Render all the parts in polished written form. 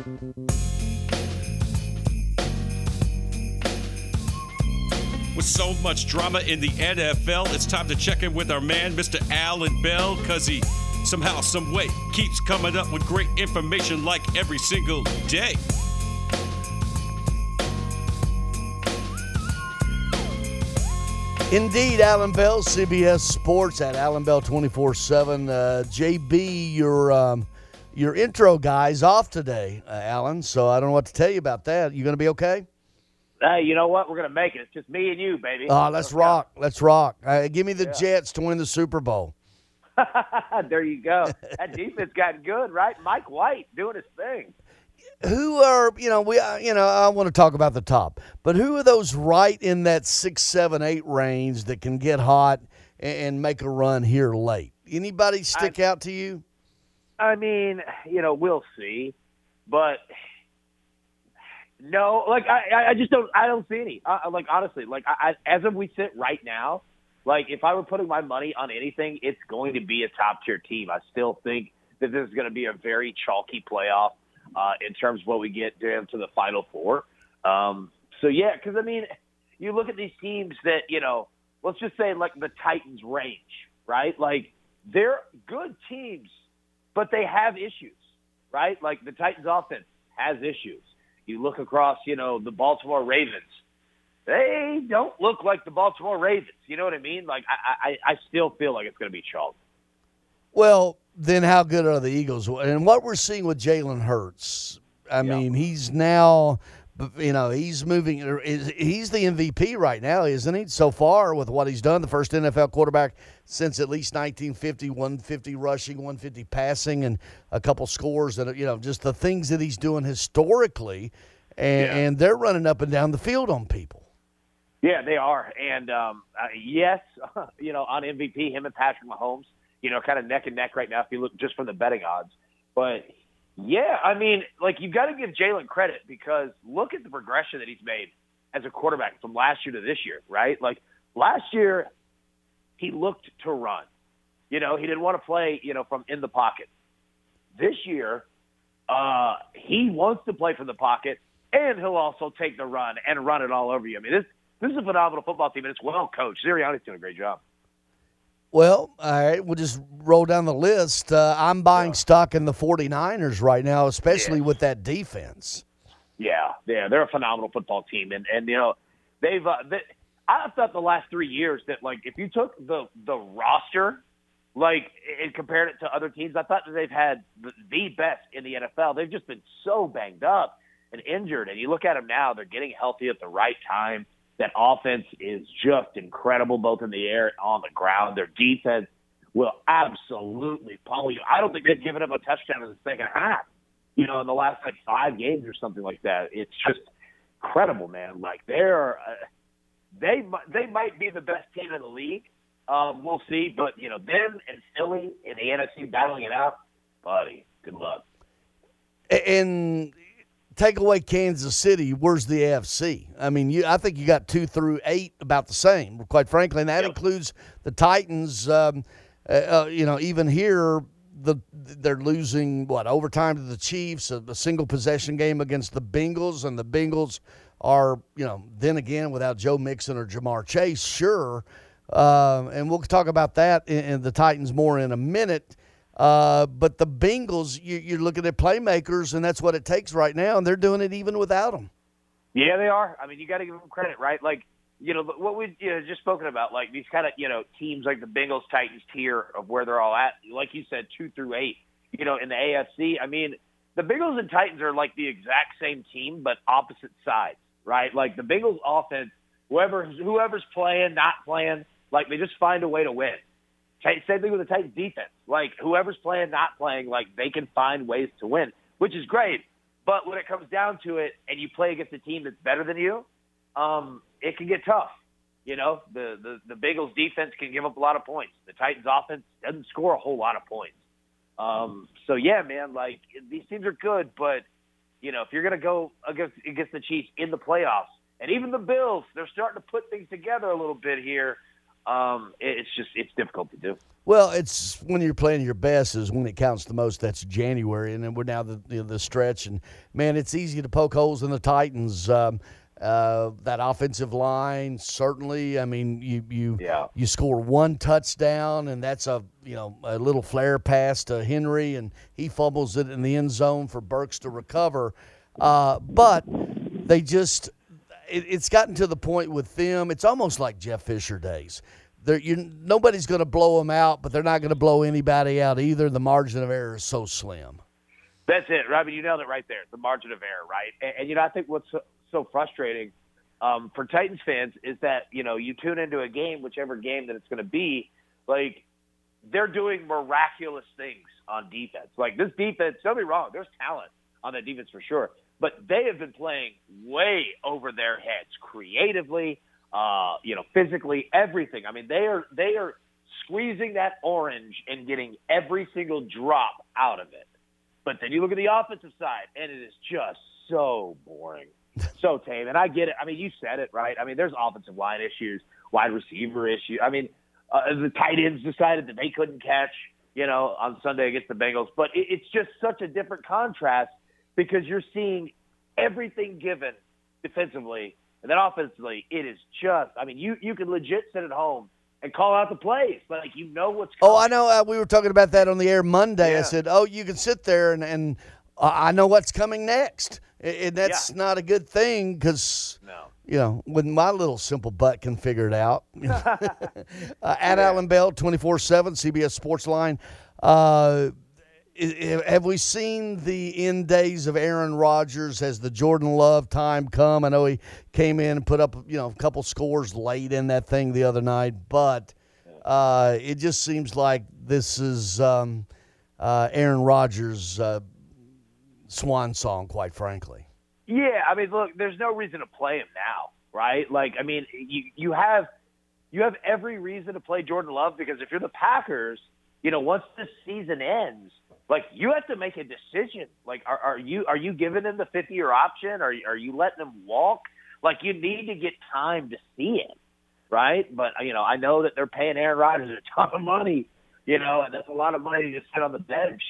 With so much drama in the NFL, it's time to check in with our man, Mr. Alan Bell, because he somehow, some way keeps coming up with great information like every single day. Indeed, Alan Bell, CBS Sports at Alan Bell 24/7. JB, your intro guy's off today, Alan. So I don't know what to tell you about that. You going to be okay? Hey, you know what? We're going to make it. It's just me and you, baby. Oh, let's rock. Let's rock. Give me the Jets to win the Super Bowl. There you go. That defense got good, right? Mike White doing his thing. Who are, I want to talk about the top, but who are those right in that 6, 7, 8 range that can get hot and make a run here late? Anybody stick out to you? I mean, we'll see, but no, I just don't see any. Honestly, as of we sit right now, if I were putting my money on anything, it's going to be a top tier team. I still think that this is going to be a very chalky playoff. In terms of what we get down to the Final Four. Because, you look at these teams that, let's just say the Titans range, right? They're good teams, but they have issues, right? The Titans offense has issues. You look across, the Baltimore Ravens. They don't look like the Baltimore Ravens. You know what I mean? I still feel like it's going to be chalk. Well, then how good are the Eagles? And what we're seeing with Jalen Hurts, I mean, he's now, he's moving. He's the MVP right now, isn't he? So far with what he's done, the first NFL quarterback since at least 1950, 150 rushing, 150 passing, and a couple scores. And, just the things that he's doing historically. And they're running up and down the field on people. Yeah, they are. And, yes, on MVP, him and Patrick Mahomes. Kind of neck and neck right now if you look just from the betting odds. But, yeah, you've got to give Jalen credit because look at the progression that he's made as a quarterback from last year to this year, right? Last year, he looked to run. He didn't want to play, from in the pocket. This year, he wants to play from the pocket, and he'll also take the run and run it all over you. This is a phenomenal football team, and it's well coached. Sirianni's doing a great job. Well, all right, we'll just roll down the list. I'm buying stock in the 49ers right now, especially with that defense. Yeah, they're a phenomenal football team, and they've. I thought the last 3 years that if you took the roster, and compared it to other teams, I thought that they've had the best in the NFL. They've just been so banged up and injured, and you look at them now; they're getting healthy at the right time. That offense is just incredible, both in the air and on the ground. Their defense will absolutely pummel you. I don't think they've given up a touchdown in the second half, in the last 5 games or something like that. It's just incredible, man. They might be the best team in the league. We'll see, but them and Philly in the NFC battling it out, buddy. Good luck. And take away Kansas City, where's the AFC? I think you got 2 through 8 about the same, quite frankly, and that includes the Titans. Even here, they're losing, overtime to the Chiefs, a single possession game against the Bengals, and the Bengals are, then again, without Joe Mixon or Jamar Chase, sure. And we'll talk about that in the Titans more in a minute. But the Bengals, you're looking at playmakers, and that's what it takes right now, and they're doing it even without them. Yeah, they are. You got to give them credit, right? What we just spoken about, these kind of, teams like the Bengals, Titans tier of where they're all at, like you said, 2 through 8, in the AFC. The Bengals and Titans are the exact same team, but opposite sides, right? The Bengals offense, whoever's playing, not playing, they just find a way to win. Same thing with the Titans defense. Whoever's playing, not playing, they can find ways to win, which is great. But when it comes down to it and you play against a team that's better than you, it can get tough. The Bengals defense can give up a lot of points. The Titans offense doesn't score a whole lot of points. Yeah, man, these teams are good, but, if you're going to go against the Chiefs in the playoffs, and even the Bills, they're starting to put things together a little bit here. It's difficult to do. Well, it's when you're playing your best is when it counts the most. That's January, and then we're now the stretch. And man, it's easy to poke holes in the Titans. That offensive line, certainly. I mean, you score one touchdown, and that's a little flare pass to Henry, and he fumbles it in the end zone for Burks to recover. But they just it's gotten to the point with them. It's almost like Jeff Fisher days. Nobody's going to blow them out, but they're not going to blow anybody out either. The margin of error is so slim. That's it, Robbie. You nailed it right there. The margin of error, right? And I think what's so frustrating for Titans fans is that you tune into a game, whichever game that it's going to be, like they're doing miraculous things on defense. Like this defense, don't be wrong, there's talent on that defense for sure, but they have been playing way over their heads creatively. Physically, everything. I mean, they are squeezing that orange and getting every single drop out of it. But then you look at the offensive side, and it is just so boring, so tame. And I get it. I mean, you said it, right? I mean, there's offensive line issues, wide receiver issues. I mean, the tight ends decided that they couldn't catch, on Sunday against the Bengals. But it's just such a different contrast because you're seeing everything given defensively. And then offensively, it is just – I mean, you can legit sit at home and call out the plays. Like, what's coming. Oh, I know. We were talking about that on the air Monday. Yeah. I said, you can sit there and I know what's coming next. And that's not a good thing because, when my little simple butt can figure it out. At Alan Bell, 24/7, CBS Sports Line. Have we seen the end days of Aaron Rodgers? Has the Jordan Love time come? I know he came in and put up, a couple scores late in that thing the other night, but it just seems like this is Aaron Rodgers' swan song, quite frankly. Yeah, I mean, look, there's no reason to play him now, right? Like, I mean, you have every reason to play Jordan Love because if you're the Packers, once this season ends, like you have to make a decision. Like, are you giving him the 50-year option? Are you letting him walk? Like, you need to get time to see it, right? But I know that they're paying Aaron Rodgers a ton of money, and that's a lot of money to sit on the bench.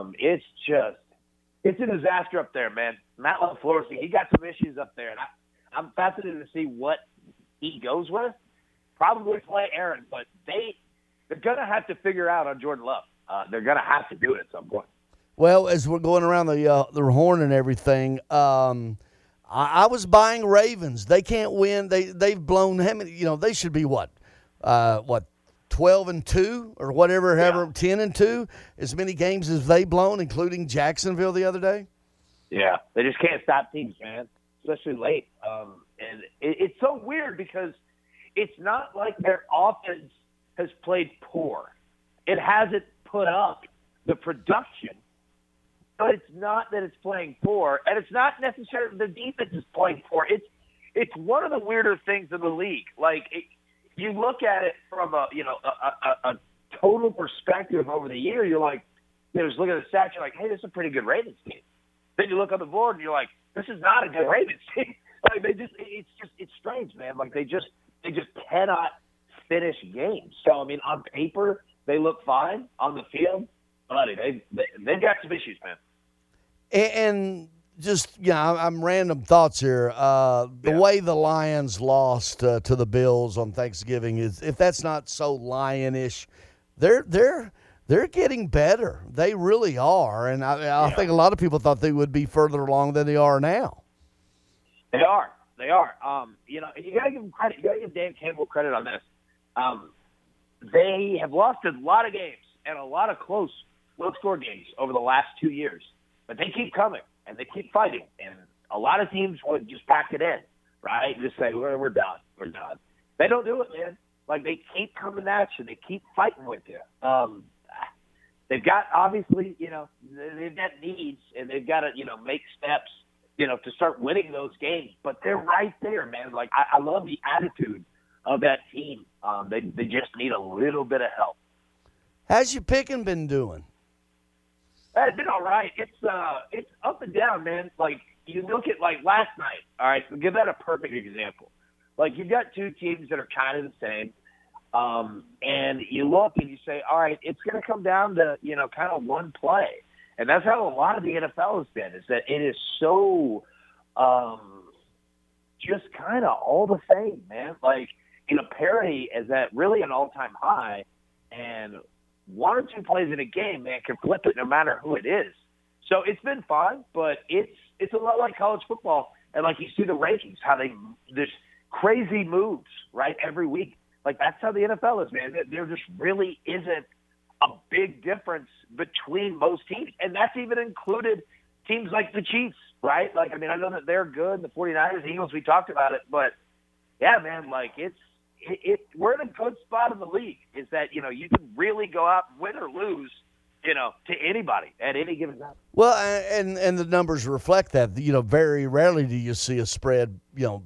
It's a disaster up there, man. Matt LaFleur, he got some issues up there, and I'm fascinated to see what he goes with. Probably play Aaron, but they're gonna have to figure out on Jordan Love. They're going to have to do it at some point. Well, as we're going around the horn and everything, I was buying Ravens. They can't win. They've blown how many? They should be what 12-2 or whatever, 10-2. As many games as they blown, including Jacksonville the other day. Yeah, they just can't stop teams, man, especially late. And it's so weird because it's not like their offense has played poor. It hasn't put up the production, but it's not that it's playing poor, and it's not necessarily the defense is playing poor. It's one of the weirder things in the league. Like you look at it from a total perspective over the year. You're like, just look at the stats. You're like, hey, this is a pretty good Ravens team. Then you look on the board and you're like, this is not a good Ravens team. Like it's strange, man. Like they just cannot finish games. So I mean, on paper, they look fine. On the field, buddy, they've got some issues, man. And just, I'm random thoughts here. The way the Lions lost to the Bills on Thanksgiving is, if that's not so Lion-ish, they're getting better. They really are. And I think a lot of people thought they would be further along than they are now. They are. You got to give them credit. You got to give Dan Campbell credit on this. They have lost a lot of games and a lot of close, low-score games over the last 2 years. But they keep coming, and they keep fighting. And a lot of teams would just pack it in, right? Just say, we're done. We're done. They don't do it, man. Like, they keep coming at you. They keep fighting with you. They've got, obviously, they've got needs, and they've got to, make steps, to start winning those games. But they're right there, man. Like, I love the attitude of that team. They just need a little bit of help. How's your picking been doing? It's been all right. It's up and down, man. Like, you look at, like, last night, all right, so give that a perfect example. Like, you've got two teams that are kind of the same. And you look and you say, all right, it's going to come down to, kind of one play. And that's how a lot of the NFL has been, is that it is so just kind of all the same, man. Like, parity is at really an all-time high, and one or two plays in a game, man, can flip it no matter who it is. So it's been fun, but it's a lot like college football. And like you see the rankings, how there's crazy moves, right, every week. Like that's how the NFL is, man. There just really isn't a big difference between most teams. And that's even included teams like the Chiefs, right? Like, I mean, I know that they're good, the 49ers, the Eagles, we talked about it. But, yeah, man, like we're in a good spot in the league is that, you can really go out and win or lose, to anybody at any given time. Well, and the numbers reflect that. Very rarely do you see a spread,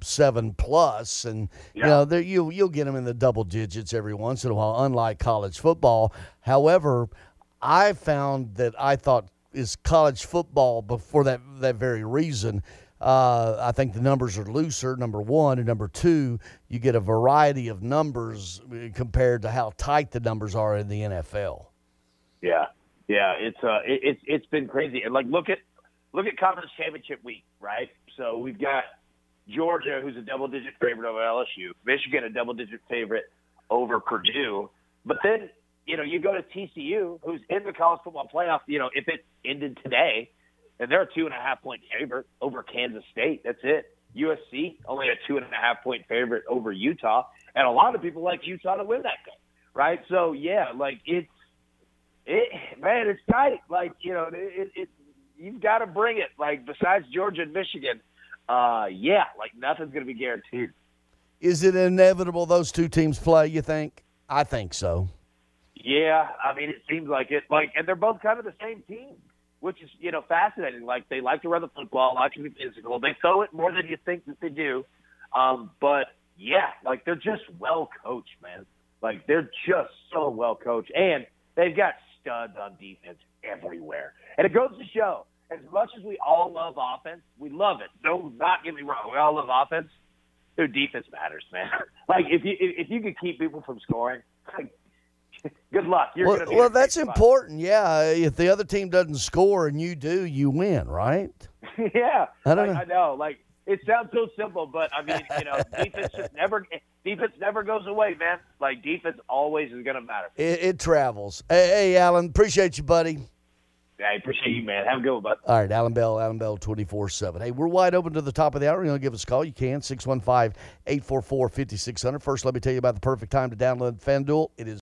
7+, and you'll get them in the double digits every once in a while. Unlike college football, however, I found that I thought is college football for that very reason. I think the numbers are looser, number one, and number two, you get a variety of numbers compared to how tight the numbers are in the NFL. Yeah, it's been crazy. And like look at conference championship week, right? So we've got Georgia, who's a double-digit favorite over LSU, Michigan, a double-digit favorite over Purdue. But then, you go to TCU, who's in the college football playoff, if it ended today, and they're a 2.5-point favorite over Kansas State. That's it. USC, only a 2.5-point favorite over Utah. And a lot of people like Utah to win that game, right? So, yeah, like man, it's tight. Like, you've got to bring it. Like, besides Georgia and Michigan, like nothing's going to be guaranteed. Is it inevitable those two teams play, you think? I think so. Yeah, I mean, it seems like it. Like, and they're both kind of the same team, which is, fascinating. Like, they like to run the football, like to be physical. They throw it more than you think that they do. But, yeah, like, they're just well coached, man. Like, they're just so well coached. And they've got studs on defense everywhere. And it goes to show, as much as we all love offense, we love it. Don't not get me wrong. We all love offense. Dude, defense matters, man. Like, if you could keep people from scoring, like, good luck. Well, that's important. Yeah, if the other team doesn't score and you do, you win, right? Yeah, I know. Like, it sounds so simple, but I mean, defense never goes away, man. Like, defense always is going to matter. It travels. Hey, Alan, appreciate you, buddy. Yeah, I appreciate you, man. Have a good one, bud. All right, Alan Bell 24/7. Hey, we're wide open to the top of the hour. You want to give us a call? You can, 615-844-5600. First, let me tell you about the perfect time to download FanDuel. It is